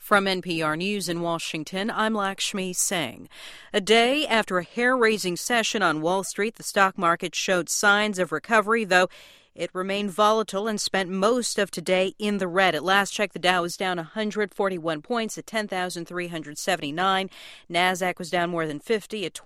From NPR News in Washington, I'm Lakshmi Singh. A day after a hair-raising session on Wall Street, the stock market showed signs of recovery, though it remained volatile and spent most of today in the red. At last check, the Dow was down 141 points at 10,379. NASDAQ was down more than 50 at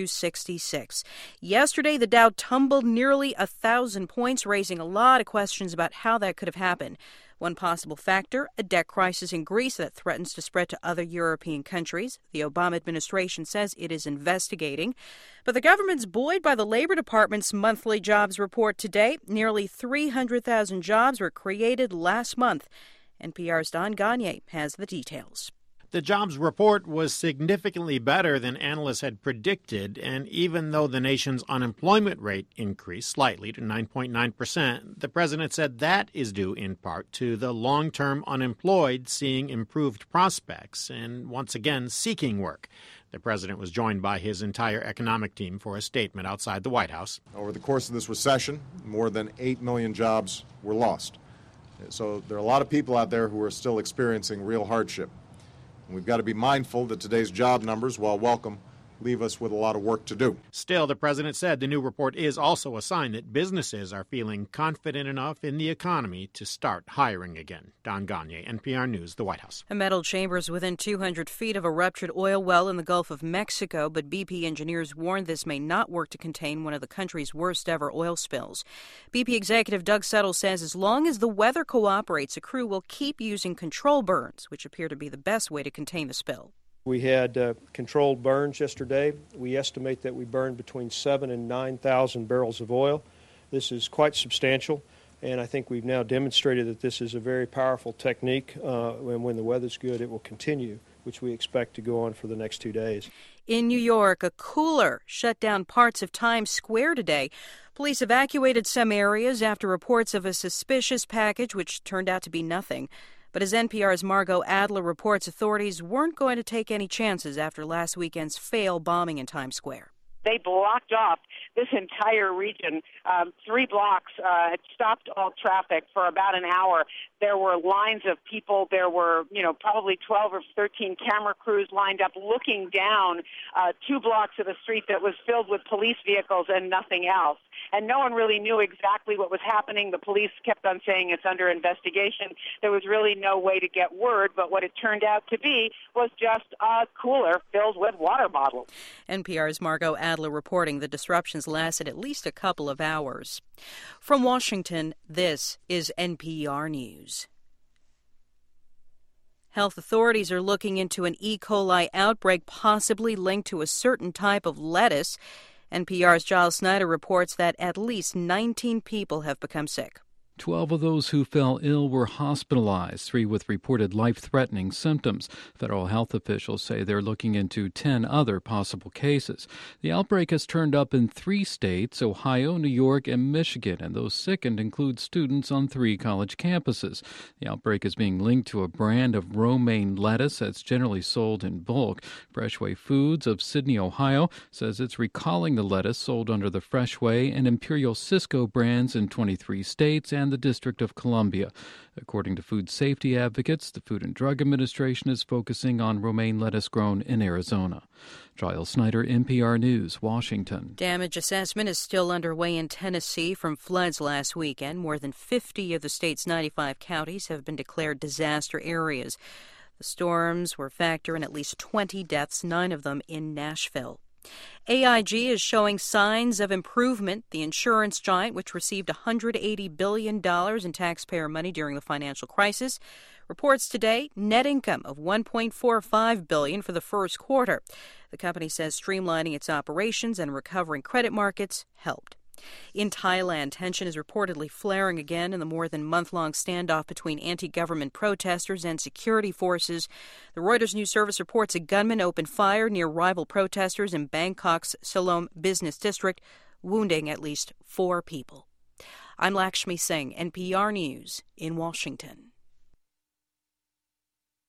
2266. Yesterday, the Dow tumbled nearly 1,000 points, raising a lot of questions about how that could have happened. One possible factor, a debt crisis in Greece that threatens to spread to other European countries. The Obama administration says it is investigating. But the government's buoyed by the Labor Department's monthly jobs report today. Nearly 300,000 jobs were created last month. NPR's Don Gagné has the details. The jobs report was significantly better than analysts had predicted, and even though the nation's unemployment rate increased slightly to 9.9%, the president said that is due in part to the long-term unemployed seeing improved prospects and once again seeking work. The president was joined by his entire economic team for a statement outside the White House. Over the course of this recession, more than 8 million jobs were lost. So there are a lot of people out there who are still experiencing real hardship. We've got to be mindful that today's job numbers, while welcome, leave us with a lot of work to do. Still, the president said the new report is also a sign that businesses are feeling confident enough in the economy to start hiring again. Don Gagné, NPR News, the White House. A metal chamber is within 200 feet of a ruptured oil well in the Gulf of Mexico, but BP engineers warned this may not work to contain one of the country's worst ever oil spills. BP executive Doug Settle says as long as the weather cooperates, a crew will keep using control burns, which appear to be the best way to contain the spill. We had controlled burns yesterday. We estimate that we burned between 7,000 and 9,000 barrels of oil. This is quite substantial, and I think we've now demonstrated that this is a very powerful technique, and when the weather's good, it will continue, which we expect to go on for the next 2 days. In New York, a cooler shut down parts of Times Square today. Police evacuated some areas after reports of a suspicious package, which turned out to be nothing. But as NPR's Margot Adler reports, authorities weren't going to take any chances after last weekend's failed bombing in Times Square. They blocked off this entire region, 3 blocks, stopped all traffic for about an hour. There were lines of people. There were, probably 12 or 13 camera crews lined up looking down 2 blocks of a street that was filled with police vehicles and nothing else. And no one really knew exactly what was happening. The police kept on saying it's under investigation. There was really no way to get word, but what it turned out to be was just a cooler filled with water bottles. NPR's Margot Adler reporting the disruptions lasted at least a couple of hours. From Washington, this is NPR News. Health authorities are looking into an E. coli outbreak possibly linked to a certain type of lettuce. NPR's Giles Snyder reports that at least 19 people have become sick. 12 of those who fell ill were hospitalized, 3 with reported life-threatening symptoms. Federal health officials say they're looking into 10 other possible cases. The outbreak has turned up in 3 states, Ohio, New York, and Michigan, and those sickened include students on 3 college campuses. The outbreak is being linked to a brand of romaine lettuce that's generally sold in bulk. Freshway Foods of Sydney, Ohio, says it's recalling the lettuce sold under the Freshway and Imperial Cisco brands in 23 states and the District of Columbia. According to food safety advocates, the Food and Drug Administration is focusing on romaine lettuce grown in Arizona. Giles Snyder, NPR News, Washington. Damage assessment is still underway in Tennessee from floods last weekend. More than 50 of the state's 95 counties have been declared disaster areas. The storms were a factor in at least 20 deaths, 9 of them in Nashville. AIG is showing signs of improvement. The insurance giant, which received $180 billion in taxpayer money during the financial crisis, reports today net income of $1.45 billion for the first quarter. The company says streamlining its operations and recovering credit markets helped. In Thailand, tension is reportedly flaring again in the more than month-long standoff between anti-government protesters and security forces. The Reuters News Service reports a gunman opened fire near rival protesters in Bangkok's Siloam business district, wounding at least 4 people. I'm Lakshmi Singh, NPR News in Washington.